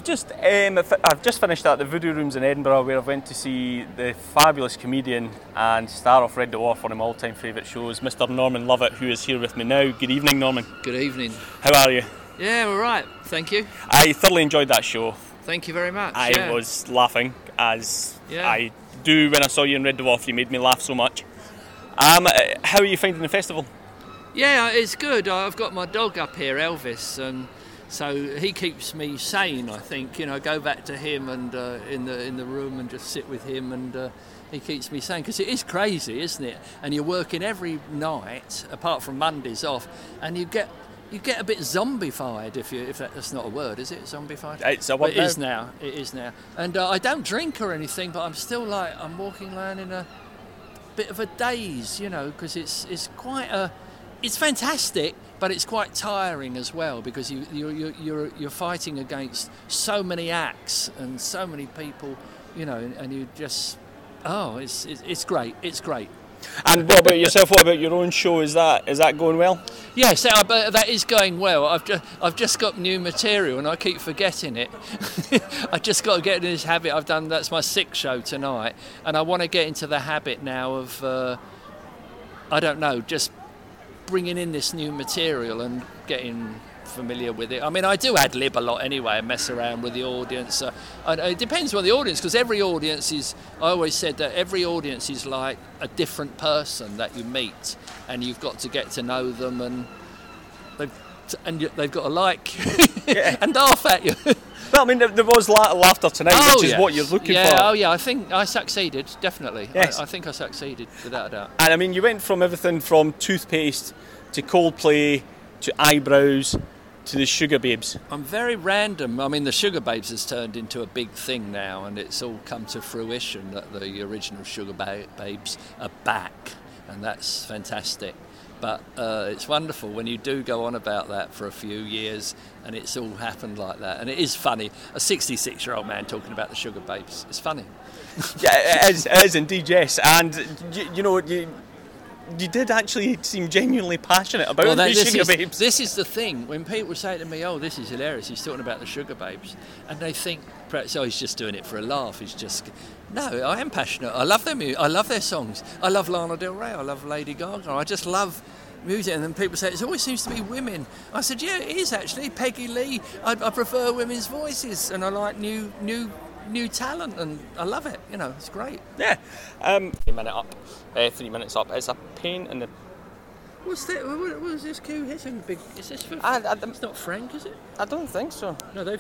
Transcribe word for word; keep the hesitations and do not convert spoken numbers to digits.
I've just um, I've just finished at the Voodoo Rooms in Edinburgh, where I went to see the fabulous comedian and star of Red Dwarf, one of my all-time favourite shows, Mister Norman Lovett, who is here with me now. Good evening, Norman. Good evening. How are you? Yeah, all right. Thank you. I thoroughly enjoyed that show. Thank you very much. I yeah. was laughing, as yeah. I do when I saw you in Red Dwarf. You made me laugh so much. Um, how are you finding the festival? Yeah, it's good. I've got my dog up here, Elvis, and so he keeps me sane. I think you know, go back to him and uh, in the in the room and just sit with him, and uh, he keeps me sane because it is crazy, isn't it? And you're working every night, apart from Mondays off, and you get you get a bit zombified if you if that, that's not a word, is it? Zombified? It's a word. It is now. It is now. And uh, I don't drink or anything, but I'm still like I'm walking around in a bit of a daze, you know, because it's it's quite a it's fantastic, but it's quite tiring as well because you you you you're you're fighting against so many acts and so many people, you know, and, and you just oh, it's, it's it's great, it's great. And what about yourself? What about your own show? Is that is that going well? Yes, uh, but that is going well. I've just I've just got new material and I keep forgetting it. I just got to get into this habit. I've done that's my sixth show tonight, and I want to get into the habit now of uh, I don't know, just bringing in this new material and getting familiar with it. I mean, I do ad lib a lot anyway and mess around with the audience. Uh, and it depends on the audience because every audience is, I always said that every audience is like a different person that you meet and you've got to get to know them and they've, and they've got to like yeah. and laugh at you. Well, I mean, there was laughter tonight, oh, which is yeah. what you're looking yeah, for. Oh, yeah, I think I succeeded, definitely. Yes. I, I think I succeeded, without a doubt. And I mean, you went from everything from toothpaste to Coldplay to eyebrows to the Sugar Babes. I'm very random. I mean, the Sugar Babes has turned into a big thing now, and it's all come to fruition that the original Sugar ba- Babes are back, and that's fantastic. But uh, it's wonderful when you do go on about that for a few years, and it's all happened like that. And it is funny. A sixty-six-year-old man talking about the Sugar Babes. It's funny. Yeah, it is, it is indeed, yes. And, you, you know, you... You did actually seem genuinely passionate about well, that, the this Sugar is, Babes. This is the thing. When people say to me, oh, this is hilarious, he's talking about the Sugar Babes, and they think, perhaps, oh, he's just doing it for a laugh. He's just... No, I am passionate. I love their music. I love their songs. I love Lana Del Rey. I love Lady Gaga. I just love music. And then people say, it always seems to be women. I said, yeah, it is actually. Peggy Lee. I, I prefer women's voices, and I like new new... new talent, and I love it. You know, it's great. Yeah. Um, a minute up. Uh, three minutes up. It's a pain in the... What's that? What, what is this queue hitting? Big? Is this for... I, I, it's not Frank, is it? I don't think so. No, they've